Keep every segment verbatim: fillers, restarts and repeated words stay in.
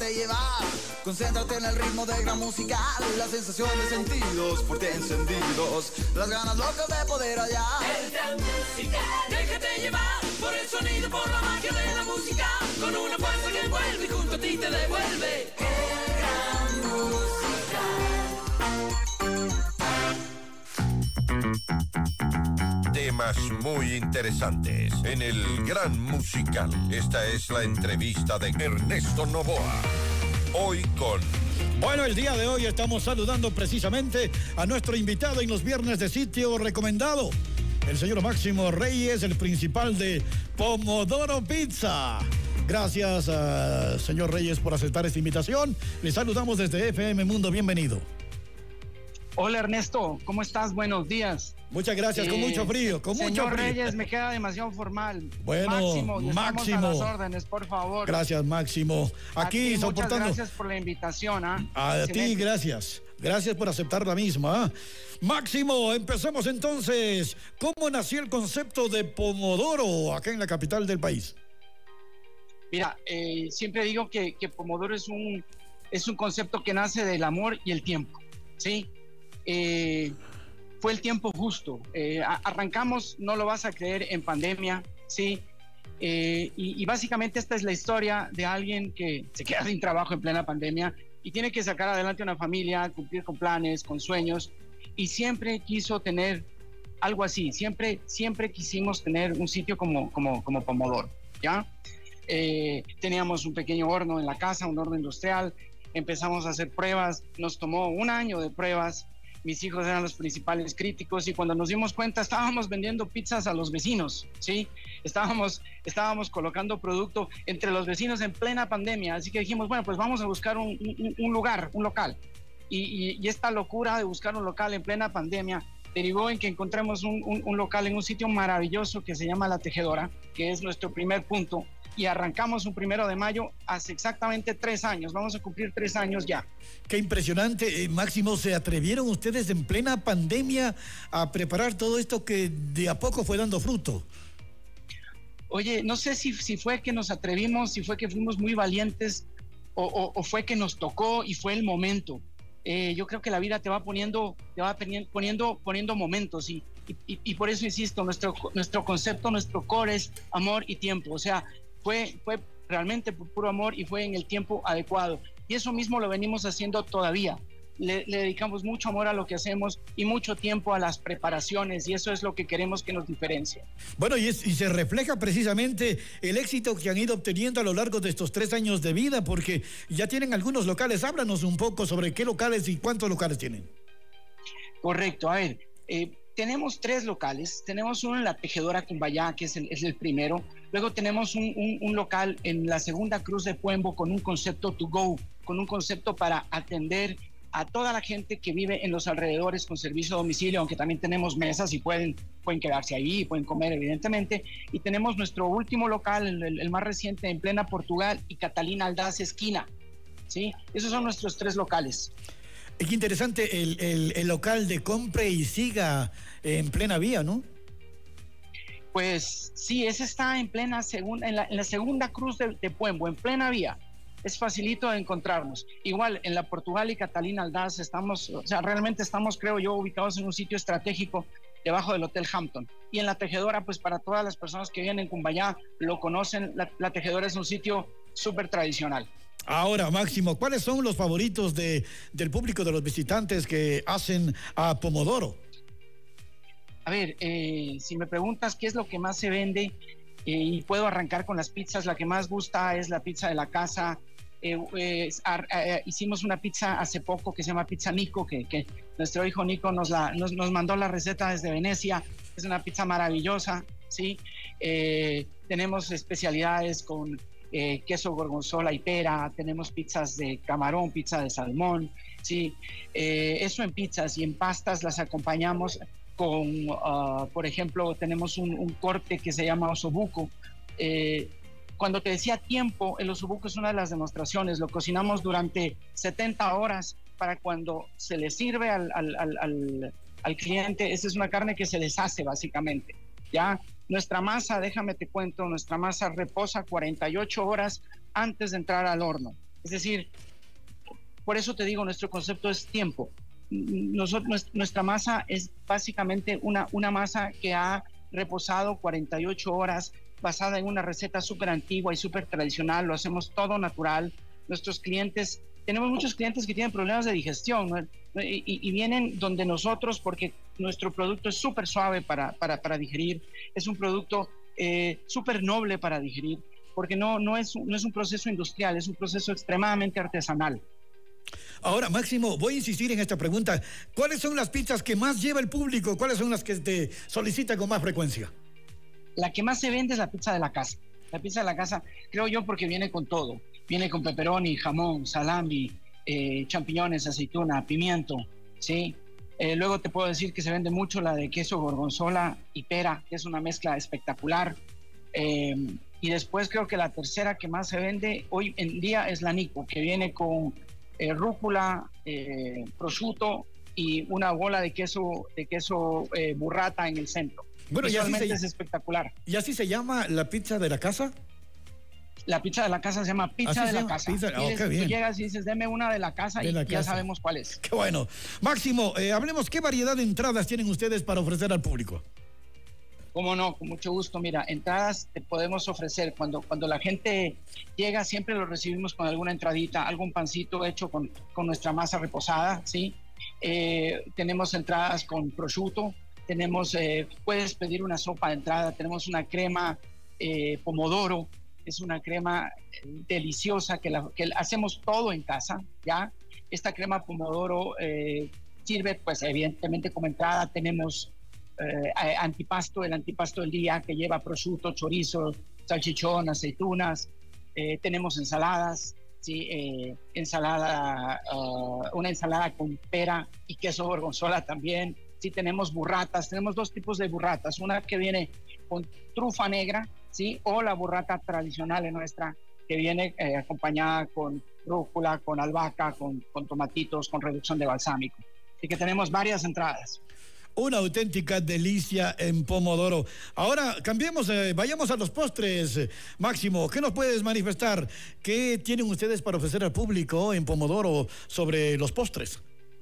déjate llevar. Concéntrate en el ritmo de gran musical, la sensación de sentidos por ti encendidos, las ganas locas de poder hallar. El gran musical, déjate llevar por el sonido, por la magia de la música, con una fuerza que envuelve y junto a ti te devuelve. El gran musical. Temas muy interesantes en el Gran Musical. Esta es la entrevista de Ernesto Novoa. Hoy con... Bueno, el día de hoy estamos saludando precisamente a nuestro invitado en los viernes de Sitio Recomendado, el señor Máximo Reyes, el principal de Pomodoro Pizza. Gracias, uh, señor Reyes, por aceptar esta invitación. Le saludamos desde F M Mundo. Bienvenido. Hola, Ernesto, ¿cómo estás? Buenos días. Muchas gracias, eh, con mucho frío, con mucho frío. Señor Reyes, me queda demasiado formal. Bueno, Máximo, Máximo. Estamos a las órdenes, por favor. Gracias, Máximo. Aquí, Aquí soportando. Muchas gracias por la invitación. ¿eh? A Excelente. Ti, gracias. Gracias por aceptar la misma. ¿eh? Máximo, empezamos entonces. ¿Cómo nació el concepto de Pomodoro acá en la capital del país? Mira, eh, siempre digo que, que Pomodoro es un, es un concepto que nace del amor y el tiempo, ¿sí? Eh, fue el tiempo justo. Eh, arrancamos, no lo vas a creer, en pandemia, ¿sí? Eh, y, y básicamente esta es la historia de alguien que se queda sin trabajo en plena pandemia y tiene que sacar adelante una familia, cumplir con planes, con sueños, y siempre quiso tener algo así, siempre, siempre quisimos tener un sitio como, como, como Pomodoro, ¿ya? Eh, teníamos un pequeño horno en la casa, un horno industrial, empezamos a hacer pruebas, nos tomó un año de pruebas. Mis hijos eran los principales críticos y cuando nos dimos cuenta estábamos vendiendo pizzas a los vecinos, ¿sí? Estábamos, estábamos colocando producto entre los vecinos en plena pandemia, así que dijimos, bueno, pues vamos a buscar un, un, un lugar, un local. Y, y, y esta locura de buscar un local en plena pandemia derivó en que encontremos un, un, un local en un sitio maravilloso que se llama La Tejedora, que es nuestro primer punto. Y arrancamos un primero de mayo hace exactamente tres años. Vamos a cumplir tres años ya. Qué impresionante, eh, Máximo. ¿Se atrevieron ustedes en plena pandemia a preparar todo esto que de a poco fue dando fruto? Oye, no sé si, si fue que nos atrevimos, si fue que fuimos muy valientes o, o, o fue que nos tocó y fue el momento. Eh, yo creo que la vida te va poniendo, te va poniendo, poniendo momentos y, y, y por eso insisto, nuestro, nuestro concepto, nuestro core es amor y tiempo. O sea, Fue, fue realmente por puro amor y fue en el tiempo adecuado. Y eso mismo lo venimos haciendo todavía. Le, le dedicamos mucho amor a lo que hacemos y mucho tiempo a las preparaciones y eso es lo que queremos que nos diferencie. Bueno, y, es, y se refleja precisamente el éxito que han ido obteniendo a lo largo de estos tres años de vida, porque ya tienen algunos locales. Háblanos un poco sobre qué locales y cuántos locales tienen. Correcto, a ver, eh, tenemos tres locales. Tenemos uno en La Tejedora, Cumbayá, que es el, es el primero. Luego tenemos un, un, un local en la Segunda Cruz de Puembo con un concepto to go, con un concepto para atender a toda la gente que vive en los alrededores con servicio a domicilio, aunque también tenemos mesas y pueden, pueden quedarse ahí, pueden comer evidentemente. Y tenemos nuestro último local, el, el más reciente, en plena Portugal y Catalina Aldaz esquina, ¿sí? Esos son nuestros tres locales. Es interesante el, el, el local de compre y siga en plena vía, ¿no? Pues sí, ese está en plena segunda, en la, en la Segunda Cruz de, de Puembo, en plena vía. Es facilito de encontrarnos. Igual en la Portugal y Catalina Aldaz estamos, o sea, realmente estamos, creo yo, ubicados en un sitio estratégico debajo del Hotel Hampton. Y en La Tejedora, pues para todas las personas que vienen en Cumbayá lo conocen, la, la Tejedora es un sitio súper tradicional. Ahora, Máximo, ¿cuáles son los favoritos de, del público, de los visitantes que hacen a Pomodoro? A ver, eh, si me preguntas qué es lo que más se vende, eh, y puedo arrancar con las pizzas, la que más gusta es la pizza de la casa. Eh, eh, eh, hicimos una pizza hace poco que se llama Pizza Nico, que, que nuestro hijo Nico nos, la, nos, nos mandó la receta desde Venecia. Es una pizza maravillosa, ¿sí? Eh, tenemos especialidades con eh, queso gorgonzola y pera, tenemos pizzas de camarón, pizza de salmón, ¿sí? Eh, eso en pizzas, y en pastas las acompañamos con, uh, por ejemplo, tenemos un, un corte que se llama osobuco. Eh, cuando te decía tiempo, el osobuco es una de las demostraciones. Lo cocinamos durante setenta horas para cuando se le sirve al, al, al, al, al cliente. Esa es una carne que se deshace básicamente, ¿ya? Nuestra masa, déjame te cuento, nuestra masa reposa cuarenta y ocho horas antes de entrar al horno. Es decir, por eso te digo, nuestro concepto es tiempo. Nosotros, nuestra masa es básicamente una, una masa que ha reposado cuarenta y ocho horas, basada en una receta súper antigua y súper tradicional. Lo hacemos todo natural. Nuestros clientes, tenemos muchos clientes que tienen problemas de digestión, ¿no? y, y, y vienen donde nosotros porque nuestro producto es súper suave para, para, para digerir, es un producto eh, súper noble para digerir, porque no, no, es, no es un proceso industrial, es un proceso extremadamente artesanal. Ahora, Máximo, voy a insistir en esta pregunta. ¿Cuáles son las pizzas que más lleva el público? ¿Cuáles son las que te solicita con más frecuencia? La que más se vende es la pizza de la casa. La pizza de la casa, creo yo, porque viene con todo. Viene con pepperoni, jamón, salami, eh, champiñones, aceituna, pimiento, ¿sí? Eh, luego te puedo decir que se vende mucho la de queso gorgonzola y pera, que es una mezcla espectacular. Eh, y después creo que la tercera que más se vende hoy en día es la Nico, que viene con eh, rúcula, eh, prosciutto y una bola de queso, de queso eh, burrata en el centro. Bueno, y así se, es espectacular. ¿Y así se llama la pizza de la casa? La pizza de la casa se llama pizza de la casa. Pizza, oh, Dices, qué bien. Tú llegas y dices, deme una de la casa de y la ya casa. Sabemos cuál es. Qué bueno. Máximo, eh, hablemos, ¿qué variedad de entradas tienen ustedes para ofrecer al público? Cómo no, con mucho gusto. Mira, entradas te podemos ofrecer. Cuando, cuando la gente llega, siempre lo recibimos con alguna entradita, algún pancito hecho con, con nuestra masa reposada, ¿sí? Eh, tenemos entradas con prosciutto, tenemos, eh, puedes pedir una sopa de entrada, tenemos una crema eh, pomodoro, es una crema deliciosa que, la, que hacemos todo en casa, ¿ya? Esta crema pomodoro eh, sirve, pues evidentemente como entrada tenemos eh, antipasto, el antipasto del día que lleva prosciutto, chorizo, salchichón, aceitunas, eh, tenemos ensaladas, ¿sí? eh, ensalada, uh, una ensalada con pera y queso gorgonzola también, sí, tenemos burratas, tenemos dos tipos de burratas, una que viene con trufa negra, ¿sí? O la burrata tradicional nuestra, que viene eh, acompañada con rúcula, con albahaca, con, con tomatitos, con reducción de balsámico. Así que tenemos varias entradas. Una auténtica delicia en pomodoro. Ahora cambiemos, eh, vayamos a los postres. eh, Máximo, ¿qué nos puedes manifestar? ¿Qué tienen ustedes para ofrecer al público en pomodoro sobre los postres?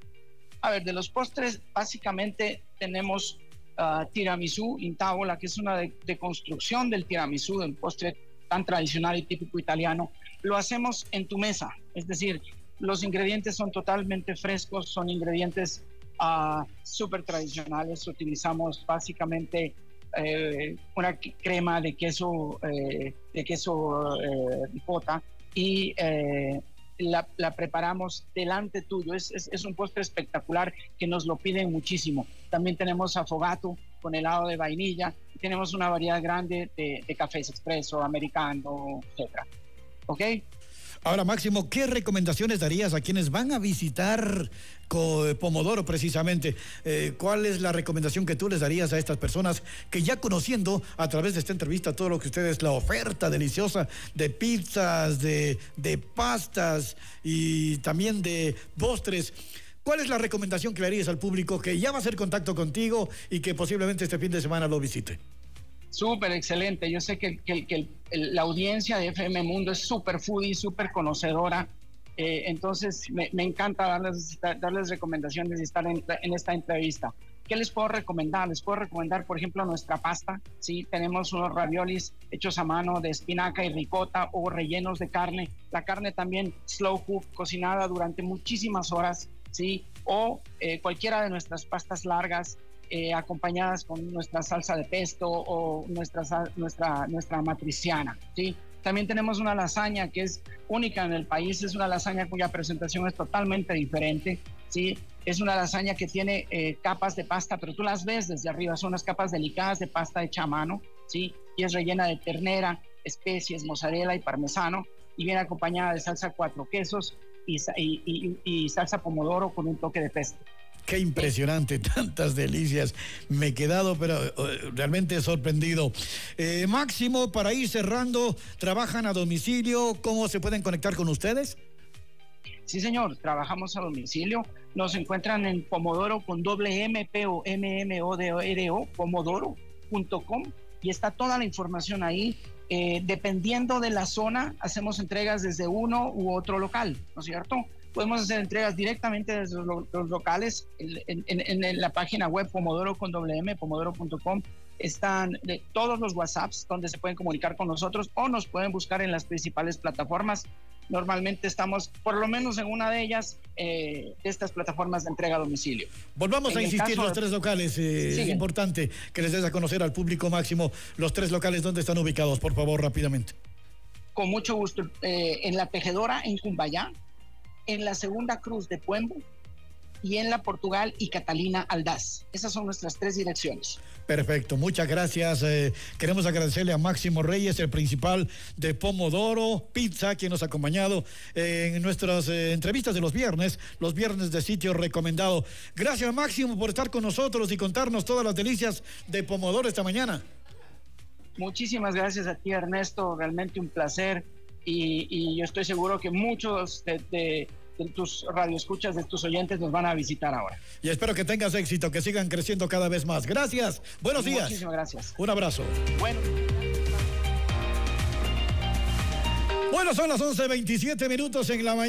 A ver, de los postres, básicamente tenemos uh, tiramisú in tavola, que es una de, de construcción del tiramisú, del postre tan tradicional y típico italiano. Lo hacemos en tu mesa, es decir, los ingredientes son totalmente frescos, son ingredientes uh, súper tradicionales. Utilizamos básicamente eh, una crema de queso, eh, de queso eh, ricota y eh, La, la preparamos delante tuyo. Es, es, es un postre espectacular que nos lo piden muchísimo. También tenemos affogato con helado de vainilla. Tenemos una variedad grande de, de cafés expreso, americano, etcétera. ¿Ok? Ahora, Máximo, ¿qué recomendaciones darías a quienes van a visitar Pomodoro precisamente? Eh, ¿Cuál es la recomendación que tú les darías a estas personas que ya conociendo a través de esta entrevista todo lo que ustedes, la oferta deliciosa de pizzas, de, de pastas y también de postres, cuál es la recomendación que le harías al público que ya va a hacer contacto contigo y que posiblemente este fin de semana lo visite? Súper excelente. Yo sé que, que, que el, el, la audiencia de F M Mundo es súper foodie, súper conocedora. Eh, entonces, me, me encanta darles, darles recomendaciones y estar en, en esta entrevista. ¿Qué les puedo recomendar? Les puedo recomendar, por ejemplo, nuestra pasta. Sí, tenemos unos raviolis hechos a mano de espinaca y ricota o rellenos de carne. La carne también slow cook, cocinada durante muchísimas horas, ¿sí? O eh, cualquiera de nuestras pastas largas, Eh, acompañadas con nuestra salsa de pesto o nuestra, nuestra, nuestra matriciana, ¿sí? También tenemos una lasaña que es única en el país, es una lasaña cuya presentación es totalmente diferente, ¿sí? Es una lasaña que tiene eh, capas de pasta, pero tú las ves desde arriba, son unas capas delicadas de pasta hecha a mano, ¿sí? Y es rellena de ternera, especies, mozzarella y parmesano, y viene acompañada de salsa cuatro quesos y, y, y, y salsa pomodoro con un toque de pesto. Qué impresionante, tantas delicias. Me he quedado, pero uh, realmente sorprendido. Eh, Máximo, para ir cerrando, ¿trabajan a domicilio? ¿Cómo se pueden conectar con ustedes? Sí, señor, trabajamos a domicilio. Nos encuentran en Pomodoro con doble M, P O M M O D O R O, pomodoro punto com, y está toda la información ahí. Eh, dependiendo de la zona, hacemos entregas desde uno u otro local, ¿no es cierto? Podemos hacer entregas directamente desde los, los locales. En, en, en la página web Pomodoro con doble M, pomodoro punto com, están de todos los WhatsApps donde se pueden comunicar con nosotros o nos pueden buscar en las principales plataformas. Normalmente estamos por lo menos en una de ellas, eh, de estas plataformas de entrega a domicilio. Volvamos en a insistir caso, los tres locales. Eh, es importante que les des a conocer al público máximo los tres locales donde están ubicados, por favor, rápidamente. Con mucho gusto. Eh, en La Tejedora, en Cumbayá, en la Segunda Cruz de Puembo y en la Portugal y Catalina Aldaz. Esas son nuestras tres direcciones. Perfecto, muchas gracias. Eh, queremos agradecerle a Máximo Reyes, el principal de Pomodoro Pizza, quien nos ha acompañado eh, en nuestras eh, entrevistas de los viernes, los viernes de Sitio Recomendado. Gracias, Máximo, por estar con nosotros y contarnos todas las delicias de Pomodoro esta mañana. Muchísimas gracias a ti, Ernesto, realmente un placer y, y yo estoy seguro que muchos de, de de tus radioescuchas, de tus oyentes nos van a visitar ahora. Y espero que tengas éxito, que sigan creciendo cada vez más. Gracias, buenos días. Muchísimas gracias. Un abrazo. Bueno. Bueno, son las once veintisiete minutos en la mañana.